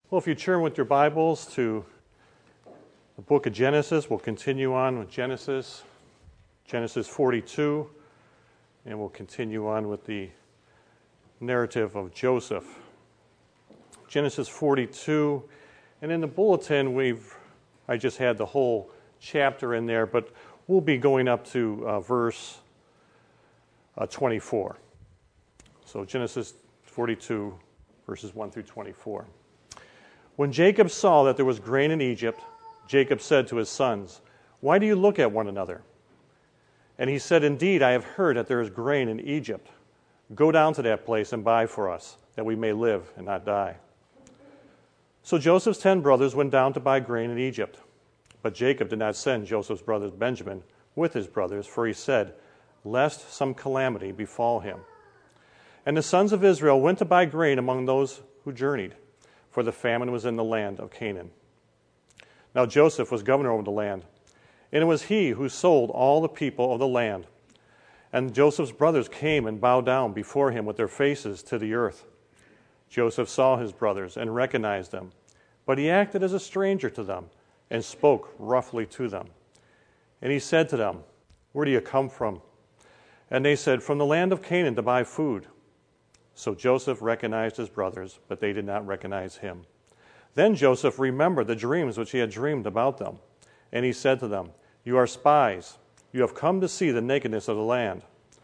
Well, if you turn with your Bibles to the book of Genesis, we'll continue on with Genesis 42, and we'll continue on with the narrative of Joseph. Genesis 42, and in the bulletin, I just had the whole chapter in there, but we'll be going up to verse 24. So Genesis 42, verses 1 through 24. When Jacob saw that there was grain in Egypt, Jacob said to his sons, "Why do you look at one another?" And he said, "Indeed, I have heard that there is grain in Egypt. Go down to that place and buy for us, that we may live and not die." So Joseph's 10 brothers went down to buy grain in Egypt. But Jacob did not send Joseph's brother Benjamin with his brothers, for he said, "Lest some calamity befall him." And the sons of Israel went to buy grain among those who journeyed, for the famine was in the land of Canaan. Now Joseph was governor over the land, and it was he who sold all the people of the land. And Joseph's brothers came and bowed down before him with their faces to the earth. Joseph saw his brothers and recognized them, but he acted as a stranger to them and spoke roughly to them. And he said to them, "Where do you come from?" And they said, "From the land of Canaan to buy food." So Joseph recognized his brothers, but they did not recognize him. Then Joseph remembered the dreams which he had dreamed about them. And he said to them, "You are spies. You have come to see the nakedness of the land."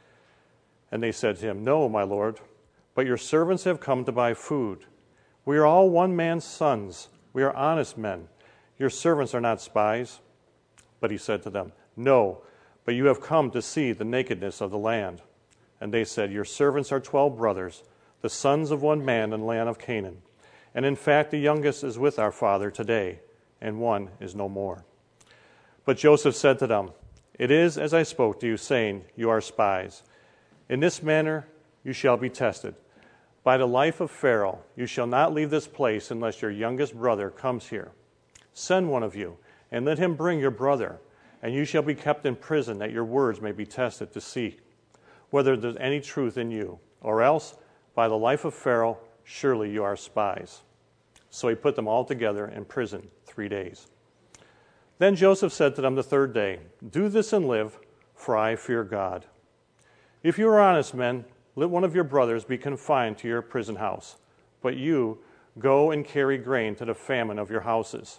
And they said to him, "No, my lord, but your servants have come to buy food. We are all one man's sons. We are honest men. Your servants are not spies." But he said to them, "No, but you have come to see the nakedness of the land." And they said, "Your servants are 12 brothers, the sons of one man in the land of Canaan. And in fact, the youngest is with our father today, and one is no more." But Joseph said to them, "It is as I spoke to you, saying, 'You are spies.' In this manner you shall be tested. By the life of Pharaoh, you shall not leave this place unless your youngest brother comes here. Send one of you, and let him bring your brother, and you shall be kept in prison, that your words may be tested to see whether there's any truth in you, or else, by the life of Pharaoh, surely you are spies." So he put them all together in prison 3 days. Then Joseph said to them the third day, "Do this and live, for I fear God. If you are honest men, let one of your brothers be confined to your prison house, but you go and carry grain to the famine of your houses.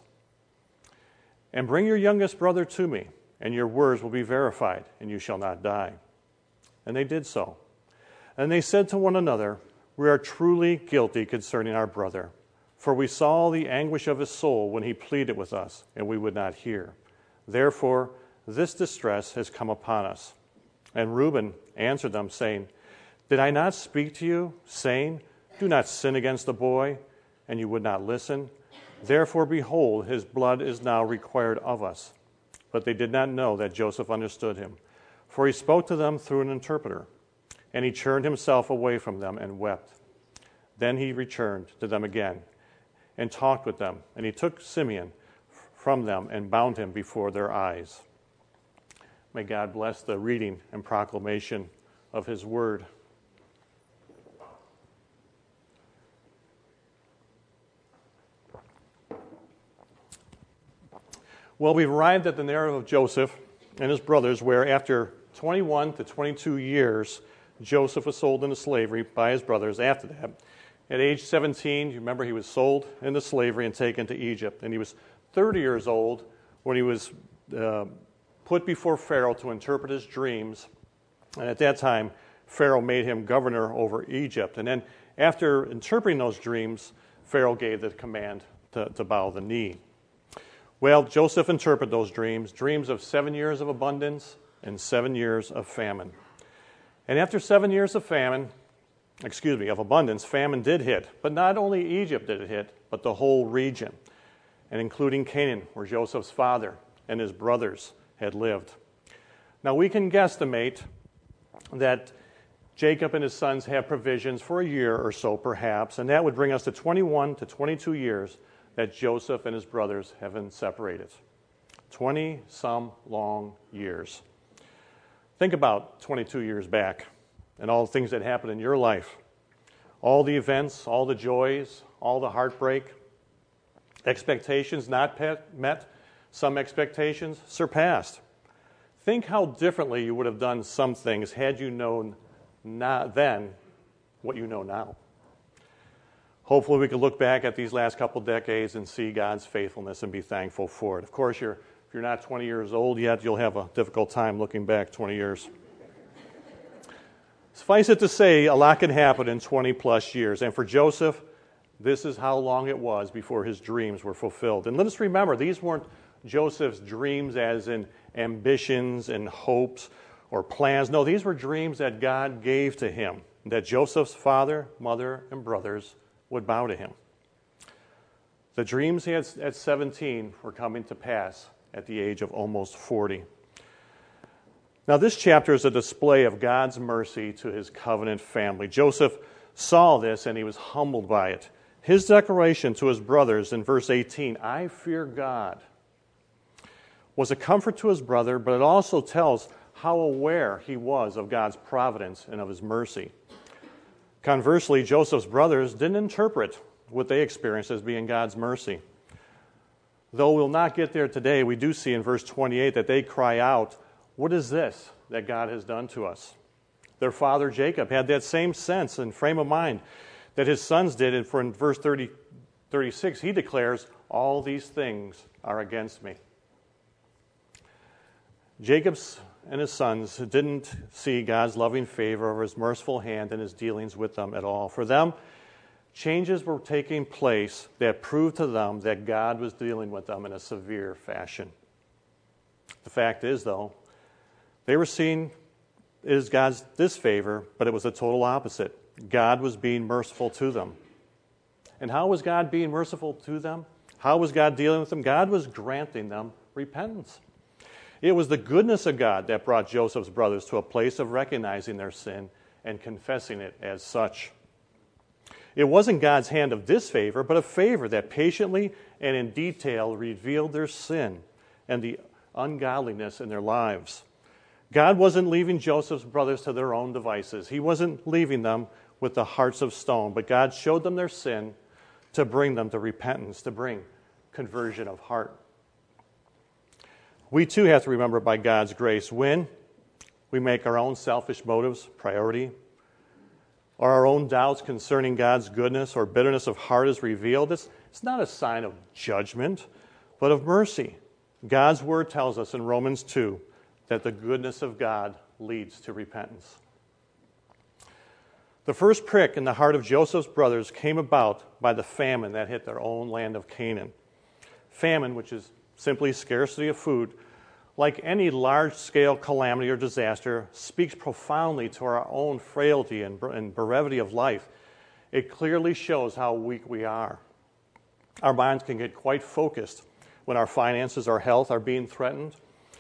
And bring your youngest brother to me, and your words will be verified, and you shall not die." And they did so. And they said to one another, "We are truly guilty concerning our brother, for we saw the anguish of his soul when he pleaded with us, and we would not hear. Therefore, this distress has come upon us." And Reuben answered them, saying, "Did I not speak to you, saying, 'Do not sin against the boy,' and you would not listen? Therefore, behold, his blood is now required of us." But they did not know that Joseph understood him, for he spoke to them through an interpreter. And he turned himself away from them and wept. Then he returned to them again and talked with them. And he took Simeon from them and bound him before their eyes. May God bless the reading and proclamation of his word. Well, we've arrived at the narrative of Joseph and his brothers, where after 21 to 22 years, Joseph was sold into slavery by his brothers. After that, at age 17, you remember he was sold into slavery and taken to Egypt. And he was 30 years old when he was put before Pharaoh to interpret his dreams. And at that time, Pharaoh made him governor over Egypt. And then after interpreting those dreams, Pharaoh gave the command to bow the knee. Well, Joseph interpreted those dreams of 7 years of abundance and 7 years of famine. And after 7 years of abundance, famine did hit. But not only Egypt did it hit, but the whole region, and including Canaan, where Joseph's father and his brothers had lived. Now, we can guesstimate that Jacob and his sons have provisions for a year or so, perhaps, and that would bring us to 21 to 22 years that Joseph and his brothers have been separated. 20-some long years. Think about 22 years back and all the things that happened in your life. All the events, all the joys, all the heartbreak, Expectations not met, some expectations surpassed. Think how differently you would have done some things had you known then what you know now. Hopefully we can look back at these last couple decades and see God's faithfulness and be thankful for it. Of course, if you're not 20 years old yet, you'll have a difficult time looking back 20 years. Suffice it to say, a lot can happen in 20 plus years. And for Joseph, this is how long it was before his dreams were fulfilled. And let us remember, these weren't Joseph's dreams as in ambitions and hopes or plans. No, these were dreams that God gave to him, that Joseph's father, mother, and brothers would bow to him. The dreams he had at 17 were coming to pass at the age of almost 40. Now, this chapter is a display of God's mercy to his covenant family. Joseph saw this and he was humbled by it. His declaration to his brothers in verse 18, "I fear God," was a comfort to his brother, but it also tells how aware he was of God's providence and of his mercy. Conversely, Joseph's brothers didn't interpret what they experienced as being God's mercy. Though we'll not get there today, we do see in verse 28 that they cry out, "What is this that God has done to us?" Their father Jacob had that same sense and frame of mind that his sons did, and for in verse 36 he declares, "All these things are against me." Jacob and his sons didn't see God's loving favor or his merciful hand in his dealings with them at all. For them, changes were taking place that proved to them that God was dealing with them in a severe fashion. The fact is, though, they were seeing is God's disfavor, but it was the total opposite. God was being merciful to them. And how was God being merciful to them? How was God dealing with them? God was granting them repentance. It was the goodness of God that brought Joseph's brothers to a place of recognizing their sin and confessing it as such. It wasn't God's hand of disfavor, but a favor that patiently and in detail revealed their sin and the ungodliness in their lives. God wasn't leaving Joseph's brothers to their own devices. He wasn't leaving them with the hearts of stone, but God showed them their sin to bring them to repentance, to bring conversion of heart. We too have to remember by God's grace when we make our own selfish motives priority, or our own doubts concerning God's goodness or bitterness of heart is revealed, it's not a sign of judgment, but of mercy. God's word tells us in Romans 2 that the goodness of God leads to repentance. The first prick in the heart of Joseph's brothers came about by the famine that hit their own land of Canaan. Famine, which is simply scarcity of food, like any large-scale calamity or disaster, speaks profoundly to our own frailty and brevity of life. It clearly shows how weak we are. Our minds can get quite focused when our finances or health are being threatened.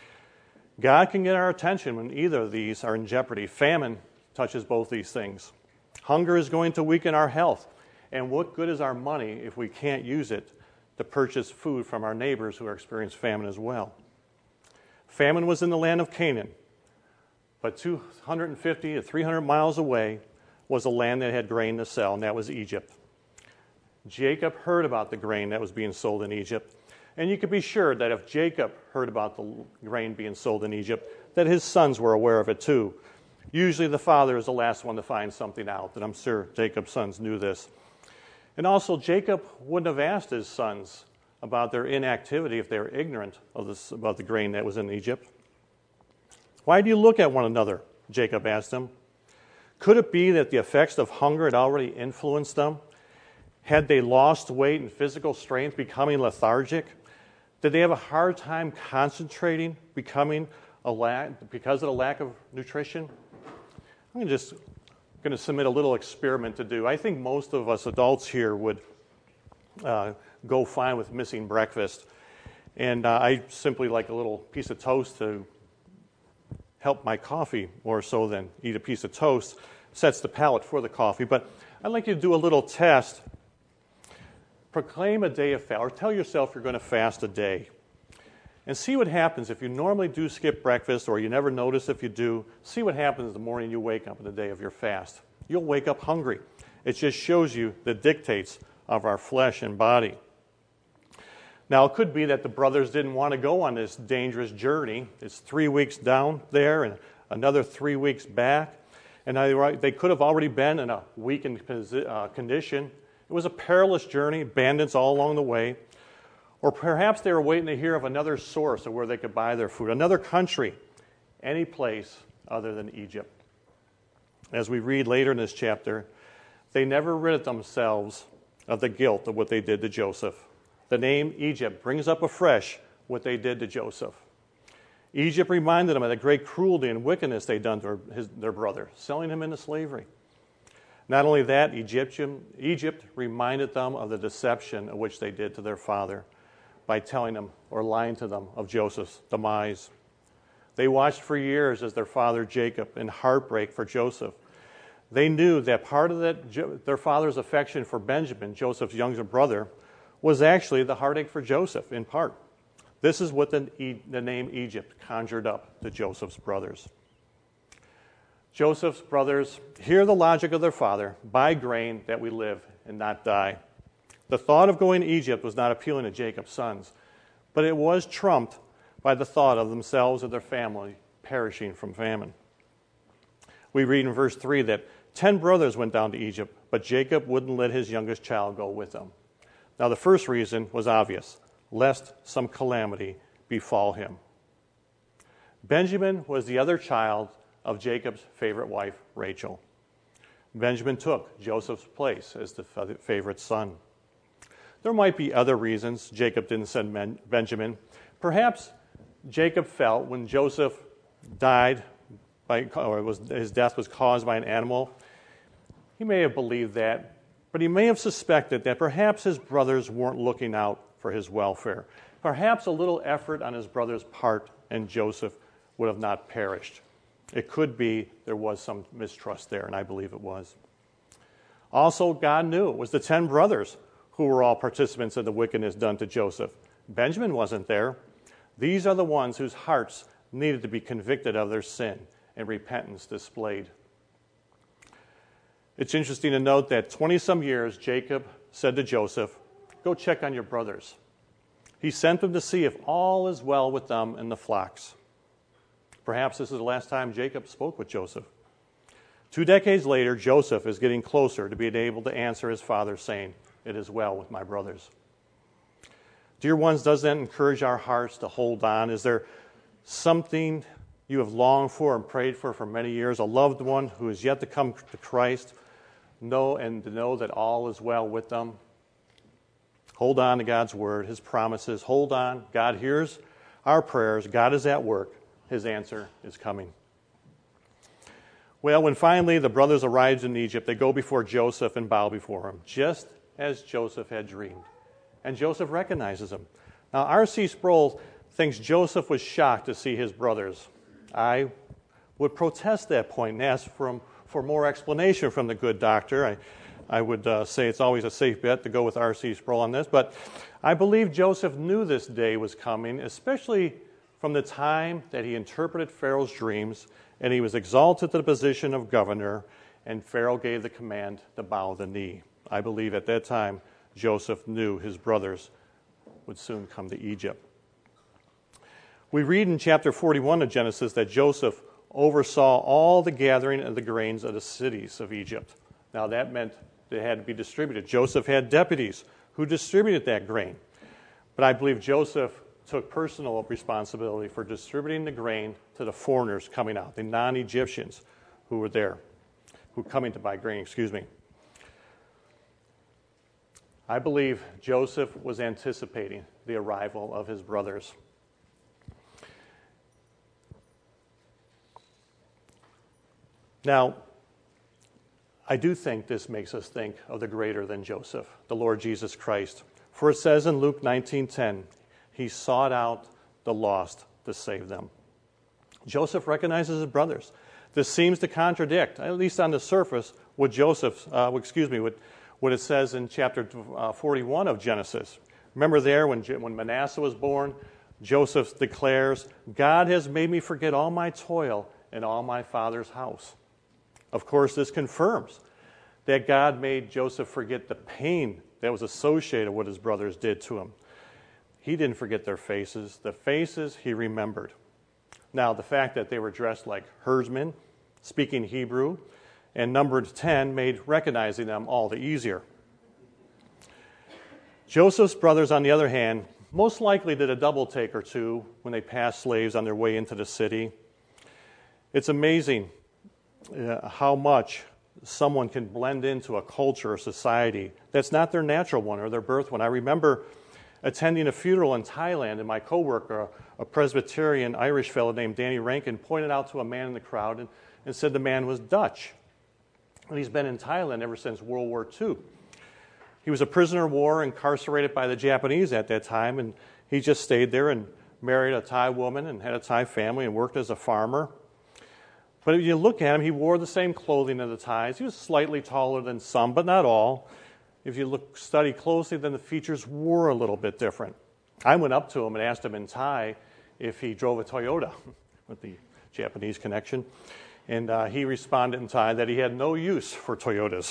God can get our attention when either of these are in jeopardy. Famine touches both these things. Hunger is going to weaken our health. And what good is our money if we can't use it to purchase food from our neighbors who are experiencing famine as well? Famine was in the land of Canaan, but 250 to 300 miles away was a land that had grain to sell, and that was Egypt. Jacob heard about the grain that was being sold in Egypt, and you could be sure that if Jacob heard about the grain being sold in Egypt, that his sons were aware of it too. Usually the father is the last one to find something out, and I'm sure Jacob's sons knew this. And also, Jacob wouldn't have asked his sons about their inactivity if they were ignorant of this, about the grain that was in Egypt. "Why do you look at one another?" Jacob asked them. Could it be that the effects of hunger had already influenced them? Had they lost weight and physical strength, becoming lethargic? Did they have a hard time concentrating, because of the lack of nutrition? I'm going to submit a little experiment to do. I think most of us adults here would go fine with missing breakfast. And I simply like a little piece of toast to help my coffee more so than eat a piece of toast. Sets the palate for the coffee. But I'd like you to do a little test. Proclaim a day of fast, or tell yourself you're going to fast a day. And see what happens if you normally do skip breakfast or you never notice if you do. See what happens the morning you wake up in the day of your fast. You'll wake up hungry. It just shows you the dictates of our flesh and body. Now, it could be that the brothers didn't want to go on this dangerous journey. It's 3 weeks down there and another 3 weeks back. And they could have already been in a weakened condition. It was a perilous journey, bandits all along the way. Or perhaps they were waiting to hear of another source of where they could buy their food, another country, any place other than Egypt. As we read later in this chapter, they never rid themselves of the guilt of what they did to Joseph. The name Egypt brings up afresh what they did to Joseph. Egypt reminded them of the great cruelty and wickedness they'd done to their brother, selling him into slavery. Not only that, Egypt reminded them of the deception of which they did to their father by telling them or lying to them of Joseph's demise. They watched for years as their father Jacob, in heartbreak for Joseph. They knew that part of their father's affection for Benjamin, Joseph's younger brother, was actually the heartache for Joseph, in part. This is what the name Egypt conjured up to Joseph's brothers. Joseph's brothers hear the logic of their father: buy grain that we live and not die. The thought of going to Egypt was not appealing to Jacob's sons, but it was trumped by the thought of themselves and their family perishing from famine. We read in verse 3 that 10 brothers went down to Egypt, but Jacob wouldn't let his youngest child go with them. Now, the first reason was obvious: lest some calamity befall him. Benjamin was the other child of Jacob's favorite wife, Rachel. Benjamin took Joseph's place as the favorite son. There might be other reasons Jacob didn't send Benjamin. Perhaps Jacob felt when Joseph died, his death was caused by an animal, he may have believed that, but he may have suspected that perhaps his brothers weren't looking out for his welfare. Perhaps a little effort on his brother's part and Joseph would have not perished. It could be there was some mistrust there, and I believe it was. Also, God knew it was the 10 brothers who were all participants in the wickedness done to Joseph. Benjamin wasn't there. These are the ones whose hearts needed to be convicted of their sin and repentance displayed. It's interesting to note that 20-some years, Jacob said to Joseph, "Go check on your brothers." He sent them to see if all is well with them and the flocks. Perhaps this is the last time Jacob spoke with Joseph. 2 decades later, Joseph is getting closer to being able to answer his father, saying, "It is well with my brothers." Dear ones, does that encourage our hearts to hold on? Is there something you have longed for and prayed for many years, a loved one who is yet to come to Christ, to know that all is well with them? Hold on to God's word, his promises. Hold on. God hears our prayers. God is at work. His answer is coming. Well, when finally the brothers arrived in Egypt, they go before Joseph and bow before him, just as Joseph had dreamed. And Joseph recognizes him. Now, R.C. Sproul thinks Joseph was shocked to see his brothers. I would protest that point and ask for more explanation from the good doctor. I would say it's always a safe bet to go with R.C. Sproul on this, but I believe Joseph knew this day was coming, especially from the time that he interpreted Pharaoh's dreams and he was exalted to the position of governor, and Pharaoh gave the command to bow the knee. I believe at that time Joseph knew his brothers would soon come to Egypt. We read in chapter 41 of Genesis that Joseph oversaw all the gathering of the grains of the cities of Egypt. Now that meant they had to be distributed. Joseph had deputies who distributed that grain. But I believe Joseph took personal responsibility for distributing the grain to the foreigners coming out, the non-Egyptians who were there, who were coming to buy grain, I believe Joseph was anticipating the arrival of his brothers. Now, I do think this makes us think of the greater than Joseph, the Lord Jesus Christ. For it says in Luke 19:10, he sought out the lost to save them. Joseph recognizes his brothers. This seems to contradict, at least on the surface, what it says in chapter 41 of Genesis. Remember there when Manasseh was born, Joseph declares, "God has made me forget all my toil and all my father's house." Of course, this confirms that God made Joseph forget the pain that was associated with what his brothers did to him. he didn't forget their faces. The faces he remembered. Now, the fact that they were dressed like herdsmen, speaking Hebrew, and numbered 10 made recognizing them all the easier. Joseph's brothers, on the other hand, most likely did a double take or two when they passed slaves on their way into the city. It's amazing how much someone can blend into a culture or society that's not their natural one or their birth one. I remember attending a funeral in Thailand, and my coworker, a Presbyterian Irish fellow named Danny Rankin, pointed out to a man in the crowd and said the man was Dutch. And he's been in Thailand ever since World War II. He was a prisoner of war, incarcerated by the Japanese at that time, and he just stayed there and married a Thai woman and had a Thai family and worked as a farmer. But if you look at him, he wore the same clothing as the Thais. He was slightly taller than some, but not all. If you study closely, then the features were a little bit different. I went up to him and asked him in Thai if he drove a Toyota, with the Japanese connection. And he responded in Thai that he had no use for Toyotas.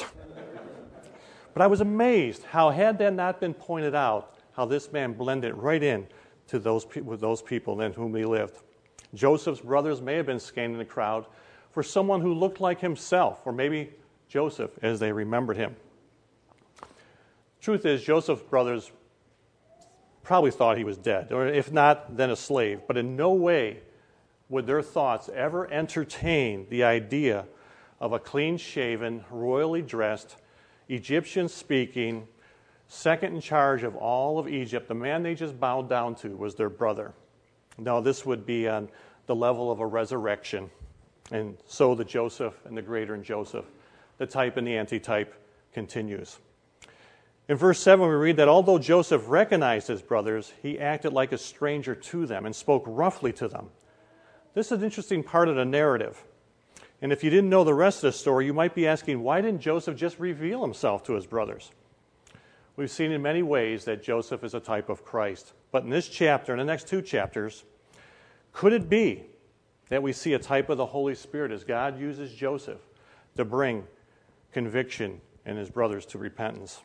But I was amazed how, had that not been pointed out, how this man blended right in to with those people in whom he lived. Joseph's brothers may have been scanning the crowd for someone who looked like himself, or maybe Joseph as they remembered him. Truth is, Joseph's brothers probably thought he was dead, or if not, then a slave. But in no way would their thoughts ever entertain the idea of a clean-shaven, royally dressed, Egyptian-speaking, second in charge of all of Egypt. The man they just bowed down to was their brother. Now, this would be on the level of a resurrection. And so the Joseph and the greater in Joseph, the type and the antitype, continues. In verse 7, we read that although Joseph recognized his brothers, he acted like a stranger to them and spoke roughly to them. This is an interesting part of the narrative. And if you didn't know the rest of the story, you might be asking, why didn't Joseph just reveal himself to his brothers? We've seen in many ways that Joseph is a type of Christ. But in this chapter, in the next two chapters, could it be that we see a type of the Holy Spirit as God uses Joseph to bring conviction and his brothers to repentance?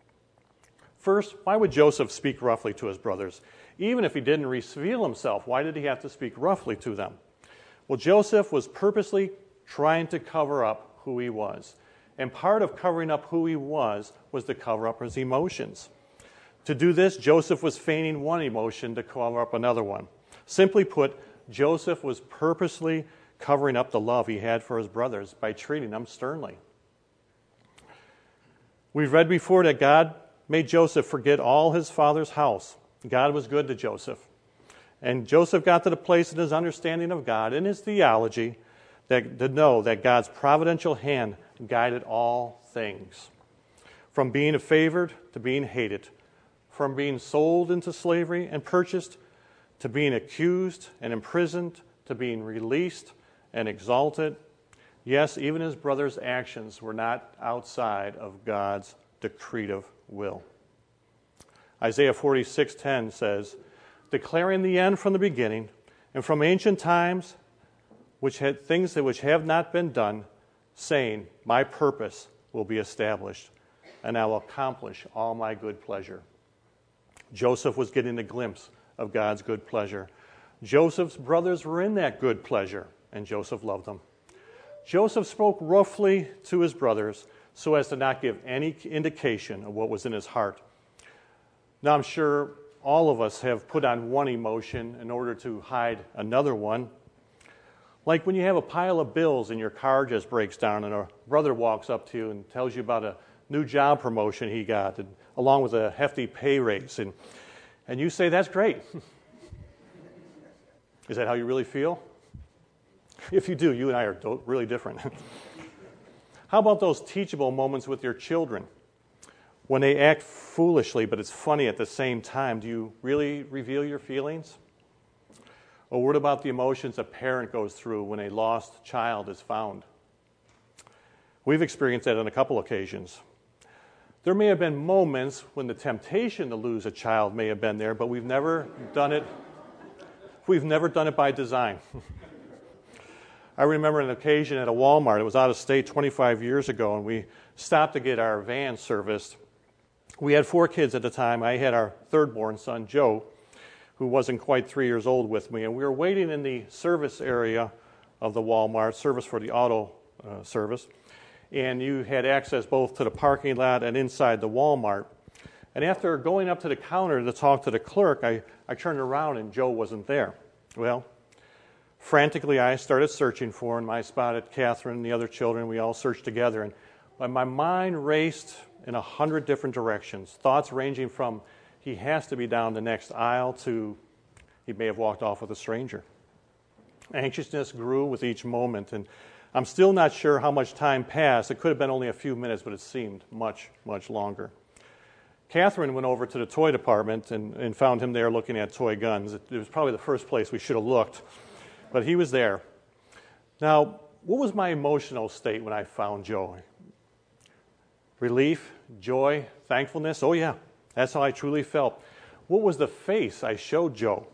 First, why would Joseph speak roughly to his brothers? Even if he didn't reveal himself, why did he have to speak roughly to them? Well, Joseph was purposely trying to cover up who he was. And part of covering up who he was to cover up his emotions. To do this, Joseph was feigning one emotion to cover up another one. Simply put, Joseph was purposely covering up the love he had for his brothers by treating them sternly. We've read before that God made Joseph forget all his father's house. God was good to Joseph. And Joseph got to the place in his understanding of God, in his theology, to know that God's providential hand guided all things. From being favored to being hated. From being sold into slavery and purchased to being accused and imprisoned to being released and exalted. Yes, even his brother's actions were not outside of God's decretive will. Isaiah 46:10 says, declaring the end from the beginning and from ancient times, which had things that which have not been done, saying, my purpose will be established, and I will accomplish all my good pleasure. Joseph was getting a glimpse of God's good pleasure. Joseph's brothers were in that good pleasure, and Joseph loved them. Joseph spoke roughly to his brothers so as to not give any indication of what was in his heart. Now, I'm sure all of us have put on one emotion in order to hide another one. Like when you have a pile of bills and your car just breaks down and a brother walks up to you and tells you about a new job promotion he got, and, along with a hefty pay raise. And you say, that's great. Is that how you really feel? If you do, you and I are really different. How about those teachable moments with your children? When they act foolishly, but it's funny at the same time, do you really reveal your feelings? Or what about the emotions a parent goes through when a lost child is found? We've experienced that on a couple occasions. There may have been moments when the temptation to lose a child may have been there, but we've never done it by design. I remember an occasion at a Walmart. It was out of state 25 years ago, and we stopped to get our van serviced. We had 4 kids at the time. I had our third-born son, Joe, who wasn't quite 3 years old with me, and we were waiting in the service area of the Walmart, service for the auto service, and you had access both to the parking lot and inside the Walmart. And after going up to the counter to talk to the clerk, I turned around and Joe wasn't there. Well, frantically I started searching for him. I spotted Catherine and the other children. We all searched together, and my mind raced in 100 different directions, thoughts ranging from he has to be down the next aisle to he may have walked off with a stranger. Anxiousness grew with each moment, and I'm still not sure how much time passed. It could have been only a few minutes, but it seemed much, much longer. Catherine went over to the toy department and found him there looking at toy guns. It was probably the first place we should have looked, but he was there. Now, what was my emotional state when I found Joe? Relief, joy, thankfulness? Oh yeah, that's how I truly felt. What was the face I showed Joe?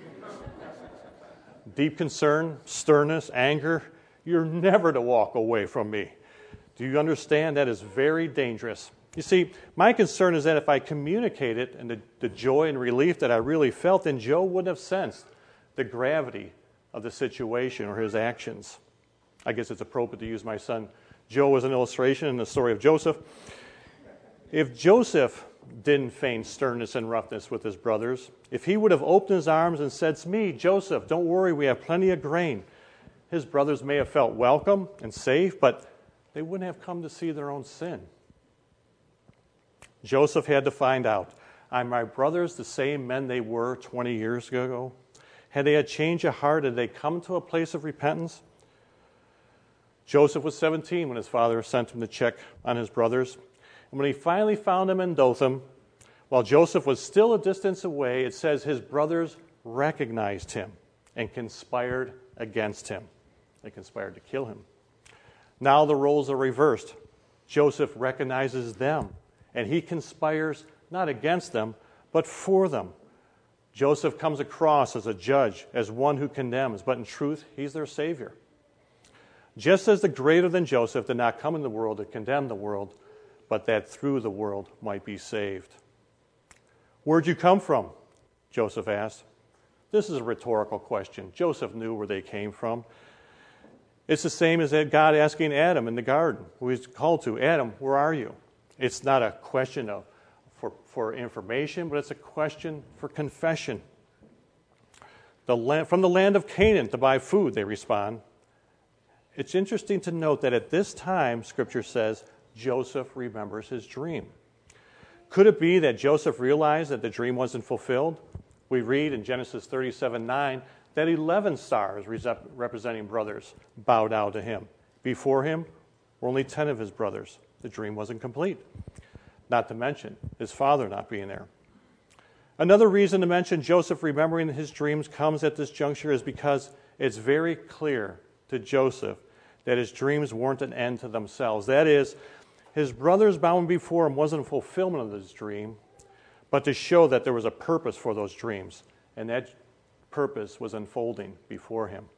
Deep concern, sternness, anger. You're never to walk away from me. Do you understand? That is very dangerous. You see, my concern is that if I communicated and the joy and relief that I really felt, then Joe wouldn't have sensed the gravity of the situation or his actions. I guess it's appropriate to use my son Joe as an illustration in the story of Joseph. If Joseph didn't feign sternness and roughness with his brothers, if he would have opened his arms and said, "It's me, Joseph, don't worry, we have plenty of grain," his brothers may have felt welcome and safe, but they wouldn't have come to see their own sin. Joseph had to find out, are my brothers the same men they were 20 years ago? Had they a change of heart? Had they come to a place of repentance? Joseph was 17 when his father sent him to check on his brothers. And when he finally found them in Dothan, while Joseph was still a distance away, it says his brothers recognized him and conspired against him. They conspired to kill him. Now the roles are reversed. Joseph recognizes them, and he conspires not against them, but for them. Joseph comes across as a judge, as one who condemns, but in truth, he's their Savior. Just as the greater than Joseph did not come in the world to condemn the world, but that through the world might be saved. Where'd you come from? Joseph asked. This is a rhetorical question. Joseph knew where they came from. It's the same as God asking Adam in the garden, who he's called to, Adam, where are you? It's not a question for information, but it's a question for confession. From the land of Canaan to buy food, they respond. It's interesting to note that at this time, Scripture says, Joseph remembers his dream. Could it be that Joseph realized that the dream wasn't fulfilled? We read in Genesis 37:9 that 11 stars representing brothers bowed down to him. Before him were only 10 of his brothers. The dream wasn't complete. Not to mention his father not being there. Another reason to mention Joseph remembering his dreams comes at this juncture is because it's very clear to Joseph that his dreams weren't an end to themselves. That is, his brothers bowing before him wasn't a fulfillment of his dream, but to show that there was a purpose for those dreams, and that purpose was unfolding before him.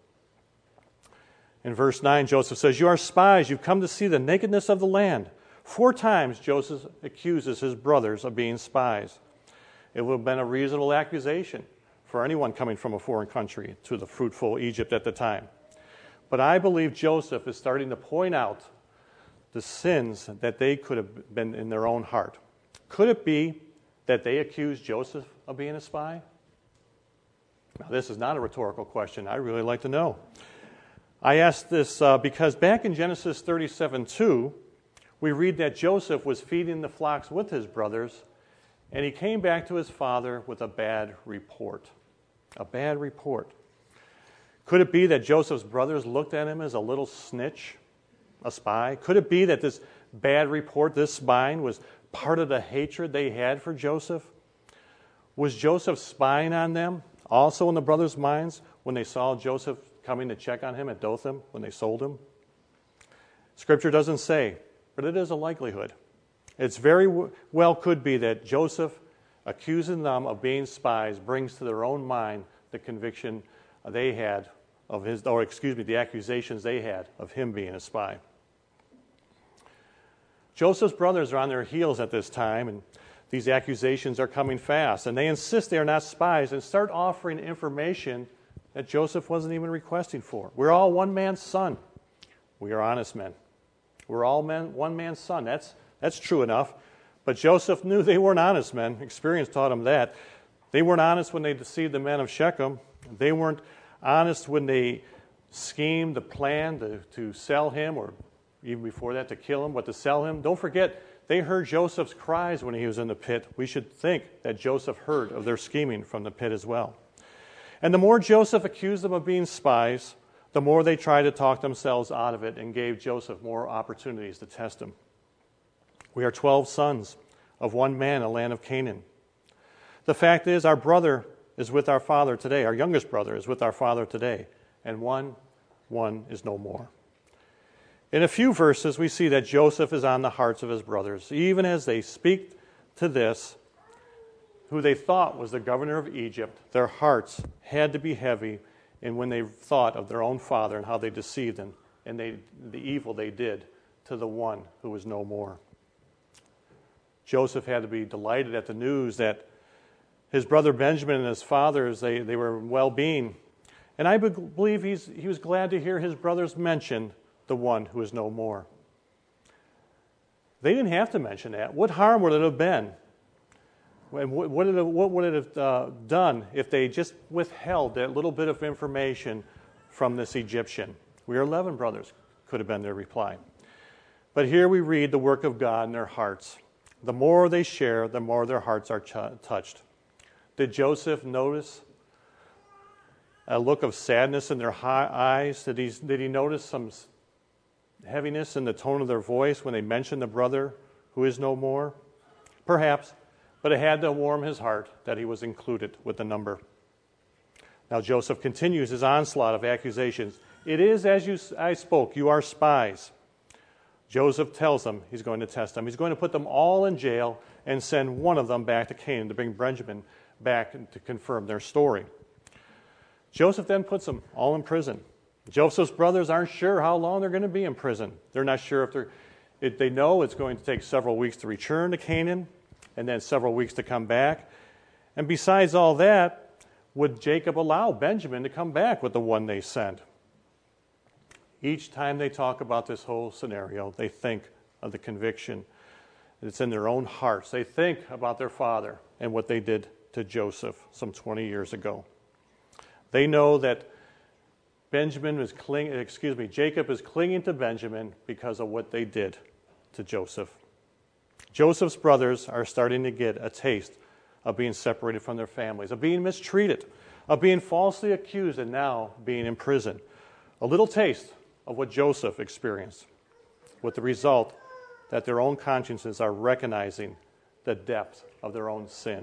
In verse 9, Joseph says, "You are spies. You've come to see the nakedness of the land." 4 times Joseph accuses his brothers of being spies. It would have been a reasonable accusation for anyone coming from a foreign country to the fruitful Egypt at the time. But I believe Joseph is starting to point out the sins that they could have been in their own heart. Could it be that they accused Joseph of being a spy? Now, this is not a rhetorical question. I'd really like to know. I ask this because back in Genesis 37:2, we read that Joseph was feeding the flocks with his brothers, and he came back to his father with a bad report. A bad report. Could it be that Joseph's brothers looked at him as a little snitch, a spy? Could it be that this bad report, this spying, was part of the hatred they had for Joseph? Was Joseph spying on them also in the brothers' minds when they saw Joseph coming to check on him at Dothan, when they sold him? Scripture doesn't say, but it is a likelihood. It's very well could be that Joseph accusing them of being spies brings to their own mind the conviction they had of the accusations they had of him being a spy. Joseph's brothers are on their heels at this time, and These accusations are coming fast, and they insist they are not spies and start offering information that Joseph wasn't even requesting for. We're all one man's son. We are honest men. We're all one man's son. That's true enough. But Joseph knew they weren't honest men. Experience taught him that. They weren't honest when they deceived the men of Shechem. They weren't honest when they schemed the plan to sell him, or even before that to kill him, but to sell him. Don't forget, they heard Joseph's cries when he was in the pit. We should think that Joseph heard of their scheming from the pit as well. And the more Joseph accused them of being spies, the more they tried to talk themselves out of it and gave Joseph more opportunities to test him. We are 12 sons of one man in the land of Canaan. The fact is, our brother is with our father today. Our youngest brother is with our father today. And one is no more. In a few verses, we see that Joseph is on the hearts of his brothers, even as they speak to this, who they thought was the governor of Egypt. Their hearts had to be heavy, and when they thought of their own father and how they deceived him, and the evil they did to the one who was no more. Joseph had to be delighted at the news that his brother Benjamin and his fathers, they were well-being. And I believe he was glad to hear his brothers mention the one who is no more. They didn't have to mention that. What harm would it have been? What would it have done if they just withheld that little bit of information from this Egyptian? We are 11 brothers, could have been their reply. But here we read the work of God in their hearts. The more they share, the more their hearts are touched. Did Joseph notice a look of sadness in their eyes? Did he notice some heaviness in the tone of their voice when they mentioned the brother who is no more? Perhaps, but it had to warm his heart that he was included with the number. Now Joseph continues his onslaught of accusations. It is as I spoke, you are spies. Joseph tells them he's going to test them. He's going to put them all in jail and send one of them back to Canaan to bring Benjamin back to confirm their story. Joseph then puts them all in prison. Joseph's brothers aren't sure how long they're going to be in prison. They're not sure if they know it's going to take several weeks to return to Canaan and then several weeks to come back. And besides all that, would Jacob allow Benjamin to come back with the one they sent? Each time they talk about this whole scenario, they think of the conviction that's in their own hearts. They think about their father and what they did to Joseph some 20 years ago. They know that Jacob is clinging to Benjamin because of what they did to Joseph. Joseph's brothers are starting to get a taste of being separated from their families, of being mistreated, of being falsely accused, and now being in prison. A little taste of what Joseph experienced, with the result that their own consciences are recognizing the depth of their own sin.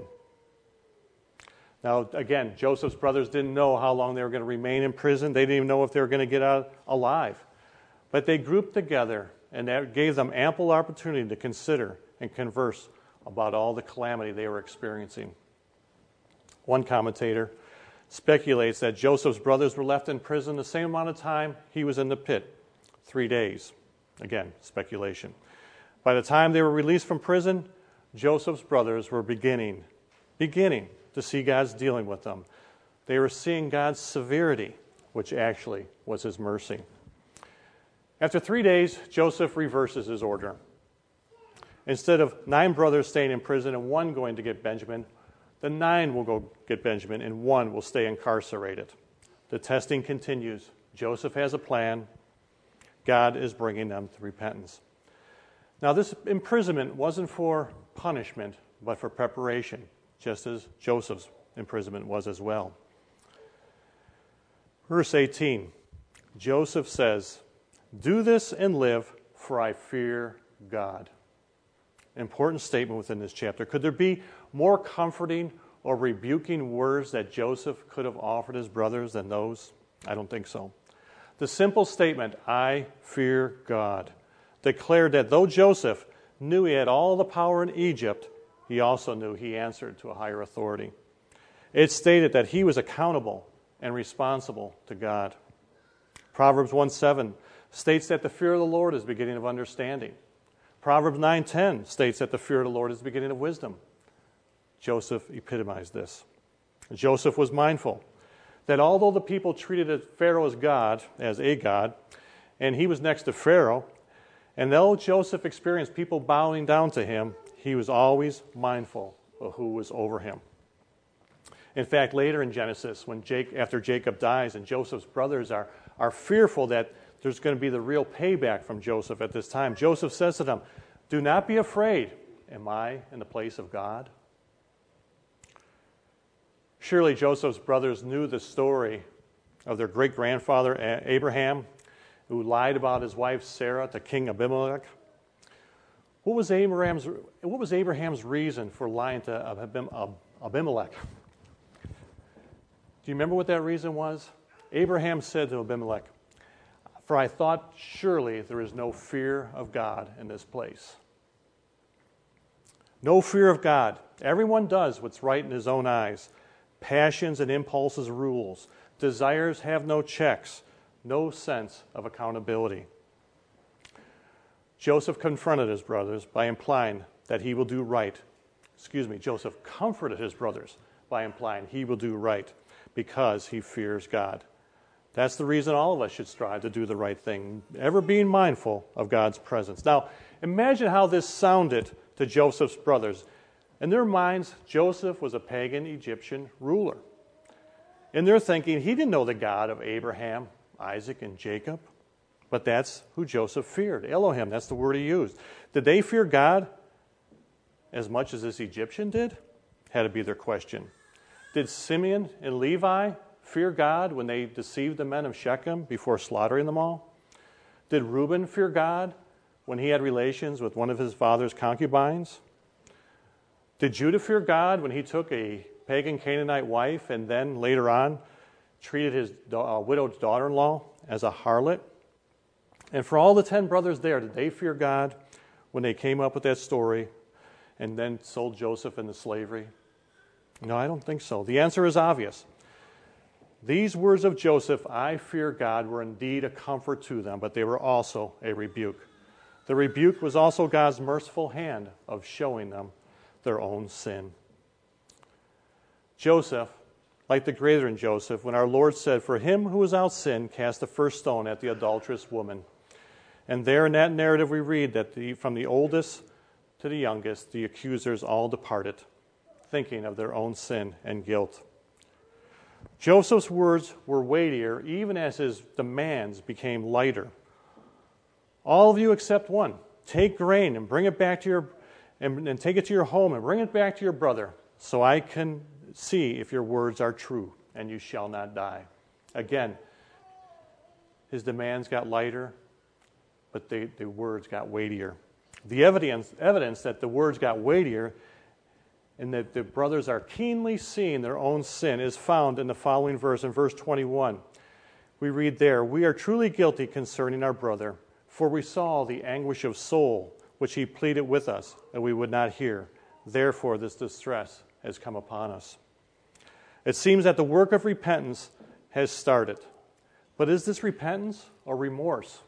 Now, again, Joseph's brothers didn't know how long they were going to remain in prison. They didn't even know if they were going to get out alive. But they grouped together, and that gave them ample opportunity to consider and converse about all the calamity they were experiencing. One commentator speculates that Joseph's brothers were left in prison the same amount of time he was in the pit, 3 days. Again, speculation. By the time they were released from prison, Joseph's brothers were beginning to see God's dealing with them. They were seeing God's severity, which actually was his mercy. After 3 days, Joseph reverses his order. Instead of 9 brothers staying in prison and 1 going to get Benjamin, the 9 will go get Benjamin and 1 will stay incarcerated. The testing continues. Joseph has a plan. God is bringing them to repentance. Now, this imprisonment wasn't for punishment, but for preparation, just as Joseph's imprisonment was as well. Verse 18, Joseph says, "Do this and live, for I fear God." Important statement within this chapter. Could there be more comforting or rebuking words that Joseph could have offered his brothers than those? I don't think so. The simple statement, "I fear God," declared that though Joseph knew he had all the power in Egypt, he also knew he answered to a higher authority. It stated that he was accountable and responsible to God. Proverbs 1:7 states that the fear of the Lord is the beginning of understanding. Proverbs 9:10 states that the fear of the Lord is the beginning of wisdom. Joseph epitomized this. Joseph was mindful that although the people treated Pharaoh as God, as a god, and he was next to Pharaoh, and though Joseph experienced people bowing down to him, he was always mindful of who was over him. In fact, later in Genesis, after Jacob dies and Joseph's brothers are fearful that there's going to be the real payback from Joseph at this time, Joseph says to them, "Do not be afraid. Am I in the place of God?" Surely Joseph's brothers knew the story of their great-grandfather Abraham, who lied about his wife Sarah to King Abimelech. What was Abraham's reason for lying to Abimelech? Do you remember what that reason was? Abraham said to Abimelech, "For I thought surely there is no fear of God in this place." No fear of God. Everyone does what's right in his own eyes. Passions and impulses rules. Desires have no checks. No sense of accountability. Joseph confronted his brothers by implying that he will do right. Joseph comforted his brothers by implying he will do right because he fears God. That's the reason all of us should strive to do the right thing, ever being mindful of God's presence. Now, imagine how this sounded to Joseph's brothers. In their minds, Joseph was a pagan Egyptian ruler. In their thinking, he didn't know the God of Abraham, Isaac, and Jacob. But that's who Joseph feared. Elohim, that's the word he used. Did they fear God as much as this Egyptian did? Had to be their question. Did Simeon and Levi fear God when they deceived the men of Shechem before slaughtering them all? Did Reuben fear God when he had relations with one of his father's concubines? Did Judah fear God when he took a pagan Canaanite wife and then later on treated his widowed daughter-in-law as a harlot? And for all the 10 brothers there, did they fear God when they came up with that story and then sold Joseph into slavery? No, I don't think so. The answer is obvious. These words of Joseph, "I fear God," were indeed a comfort to them, but they were also a rebuke. The rebuke was also God's merciful hand of showing them their own sin. Joseph, like the greater than Joseph, when our Lord said, "For him who is without sin, cast the first stone at the adulterous woman." And there in that narrative we read that from the oldest to the youngest, the accusers all departed, thinking of their own sin and guilt. Joseph's words were weightier even as his demands became lighter. "All of you except one, take grain and bring it back to your and take it to your home and bring it back to your brother, so I can see if your words are true, and you shall not die." Again, his demands got lighter, but the words got weightier. The evidence that the words got weightier and that the brothers are keenly seeing their own sin is found in the following verse, in verse 21. We read there, "We are truly guilty concerning our brother, for we saw the anguish of soul which he pleaded with us, and we would not hear. Therefore this distress has come upon us." It seems that the work of repentance has started. But is this repentance or remorse?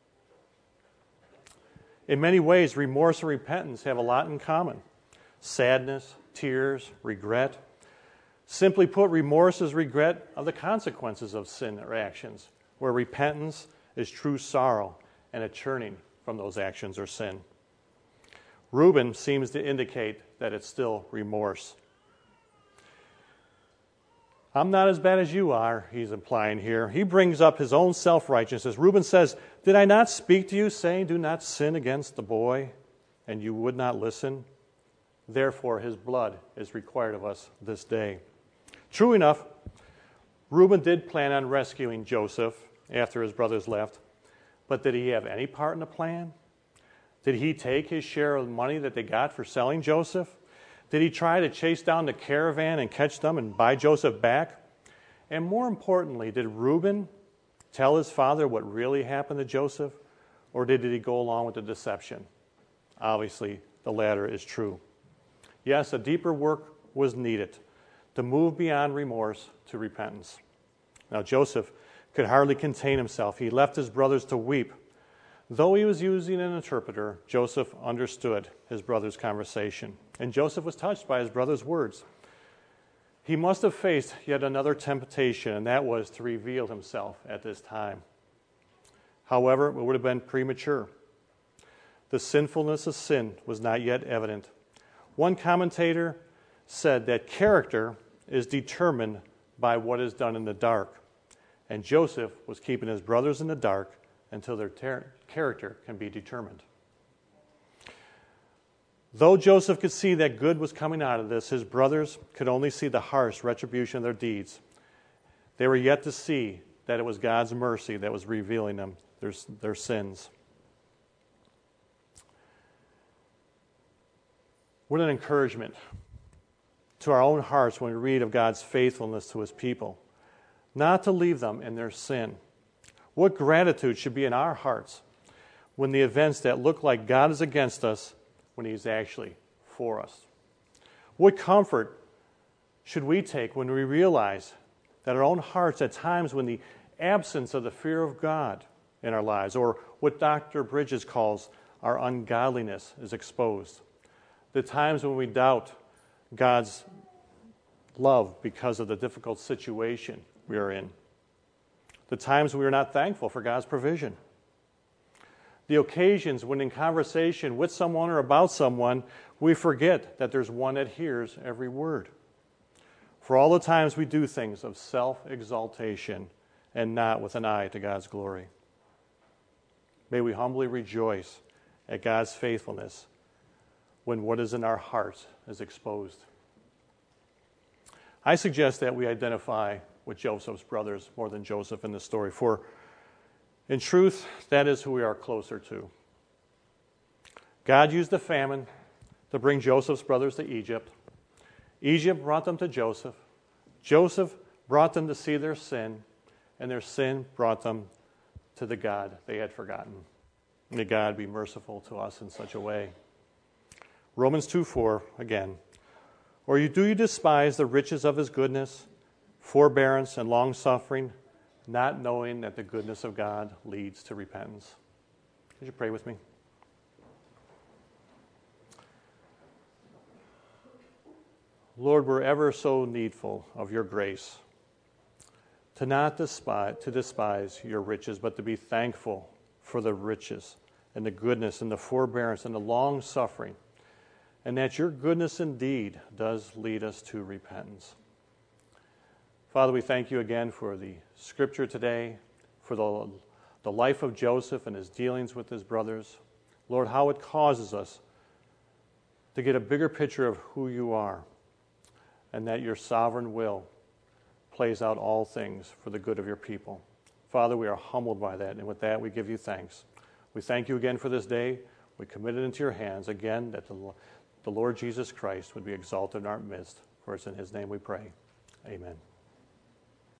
In many ways, remorse and repentance have a lot in common. Sadness, tears, regret. Simply put, remorse is regret of the consequences of sin or actions, where repentance is true sorrow and a turning from those actions or sin. Reuben seems to indicate that it's still remorse. "I'm not as bad as you are," he's implying here. He brings up his own self-righteousness. Reuben says, "Did I not speak to you, saying, 'Do not sin against the boy,' and you would not listen? Therefore his blood is required of us this day." True enough, Reuben did plan on rescuing Joseph after his brothers left, but did he have any part in the plan? Did he take his share of the money that they got for selling Joseph? Did he try to chase down the caravan and catch them and buy Joseph back? And more importantly, did Reuben tell his father what really happened to Joseph, or did he go along with the deception? Obviously, the latter is true. Yes, a deeper work was needed to move beyond remorse to repentance. Now, Joseph could hardly contain himself. He left his brothers to weep. Though he was using an interpreter, Joseph understood his brother's conversation, and Joseph was touched by his brother's words. He must have faced yet another temptation, and that was to reveal himself at this time. However, it would have been premature. The sinfulness of sin was not yet evident. One commentator said that character is determined by what is done in the dark, and Joseph was keeping his brothers in the dark until their character can be determined. Though Joseph could see that good was coming out of this, his brothers could only see the harsh retribution of their deeds. They were yet to see that it was God's mercy that was revealing them their sins. What an encouragement to our own hearts when we read of God's faithfulness to his people, not to leave them in their sin. What gratitude should be in our hearts when the events that look like God is against us, when he's actually for us. What comfort should we take when we realize that our own hearts, at times when the absence of the fear of God in our lives, or what Dr. Bridges calls our ungodliness, is exposed. The times when we doubt God's love because of the difficult situation we are in. The times we are not thankful for God's provision. The occasions when in conversation with someone or about someone, we forget that there's one that hears every word. For all the times we do things of self-exaltation and not with an eye to God's glory. May we humbly rejoice at God's faithfulness when what is in our hearts is exposed. I suggest that we identify with Joseph's brothers more than Joseph in this story, for in truth, that is who we are closer to. God used the famine to bring Joseph's brothers to Egypt. Egypt brought them to Joseph. Joseph brought them to see their sin, and their sin brought them to the God they had forgotten. May God be merciful to us in such a way. Romans 2:4 again. Or do you despise the riches of his goodness, forbearance, and long-suffering, not knowing that the goodness of God leads to repentance? Would you pray with me? Lord, we're ever so needful of your grace, to not despise your riches, but to be thankful for the riches and the goodness and the forbearance and the long-suffering, and that your goodness indeed does lead us to repentance. Father, we thank you again for the scripture today, for the life of Joseph and his dealings with his brothers. Lord, how it causes us to get a bigger picture of who you are, and that your sovereign will plays out all things for the good of your people. Father, we are humbled by that, and with that we give you thanks. We thank you again for this day. We commit it into your hands again, that the Lord Jesus Christ would be exalted in our midst. For it's in his name we pray. Amen.